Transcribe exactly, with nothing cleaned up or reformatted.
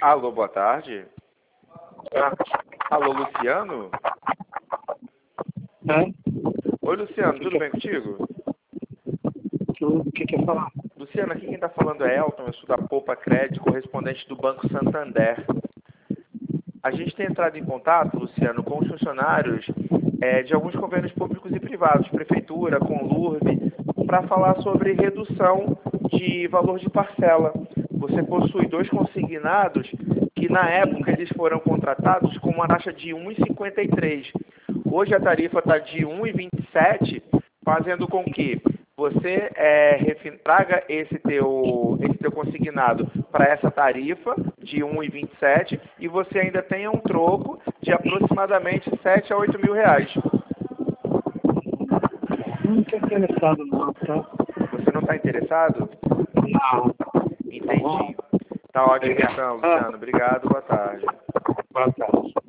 Alô, boa tarde. Alô, Luciano? É? Oi, Luciano, tudo bem contigo? Tudo. O que quer falar? Luciano, aqui quem está falando é Elton, eu sou da Poupa Crédito, correspondente do Banco Santander. A gente tem entrado em contato, Luciano, com os funcionários é, de alguns governos públicos e privados, Prefeitura, Conlurb, para falar sobre redução de valor de parcela. Você possui dois consignados que, na época, eles foram contratados com uma taxa de um vírgula cinquenta e três. Hoje a tarifa está de um vírgula vinte e sete, fazendo com que você é, refin- traga esse teu, esse teu consignado para essa tarifa de um vírgula vinte e sete e você ainda tenha um troco de aproximadamente sete a oito mil reais. Não estou interessado não, tá? Você não está interessado? Não. Entendi. Tá ótimo Obrigado. então, Luciano. Obrigado, boa tarde. Boa tarde.